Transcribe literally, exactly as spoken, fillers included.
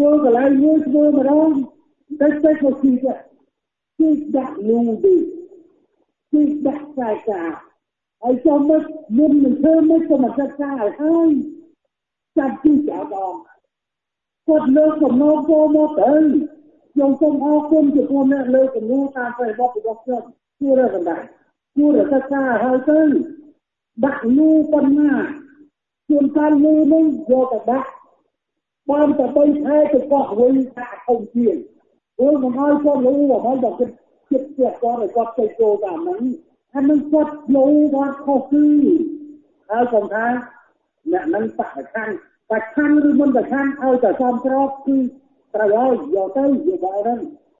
ធ្វើកន្លែងមួយធ្វើម្ដងតែតែក៏ទីដែរទីដាក់លូទីទីដាក់ខ្សែកាហើយចាំមកមុននឹងធ្វើមកក៏មកចាត់ការឲ្យហើយចាប់ទីចោលដល់គាត់លើកកំណត់ចូលមកទៅខ្ញុំសូមអរគុណចំពោះអ្នកលើកកំណត់តាមប្រវត្តិរបស់ខ្ញុំជួរកណ្ដាលជួរចាត់ការឲ្យទៅដាក់លូប៉ុណ្ណាជួនកាលលូនេះយកទៅដាក់បានតែបីខែទៅកោះវិញដាក់ធំជាងព្រោះមិនឲ្យគាត់លូអ្វីដល់ចិត្តចិត្តគាត់ឲ្យគាត់ទៅចូលតាមហ្នឹងអានឹងគាត់លូគាត់ខុសគឺហើយខ្ញុំថាអ្នកនឹងបកខាងបកខាងឬមិនបកខាងឲ្យតែសំក្របគឺត្រូវឲ្យយកទៅយកដល់ហ្នឹង